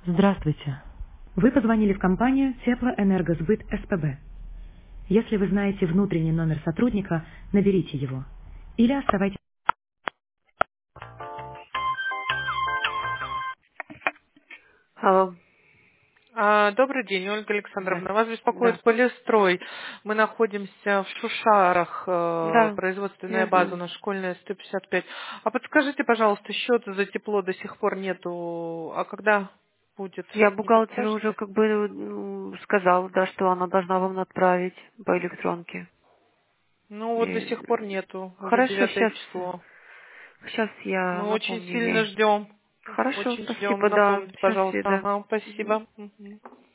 Здравствуйте. Вы позвонили в компанию Теплоэнергосбыт СПБ. Если вы знаете внутренний номер сотрудника, наберите его. Или оставайтесь... Алло, Добрый день, Ольга да, Александровна. Вас да, беспокоит Полистрой. Мы находимся в Шушарах, да, производственная я база, знаю. наша школьная 155. А подскажите, пожалуйста, счета за тепло до сих пор нету. А когда будет? Я Не бухгалтеру уже подскажете? как бы сказала, да, что она должна вам отправить по электронке. Ну вот до И- сих пор нету, уже Хорошо, 9 сейчас, число. сейчас я Мы очень напомню сильно ей. ждем. Хорошо, Очень ждем. спасибо, да, Напомните, сейчас пожалуйста. да. Ага, Мгм. спасибо. Мгм.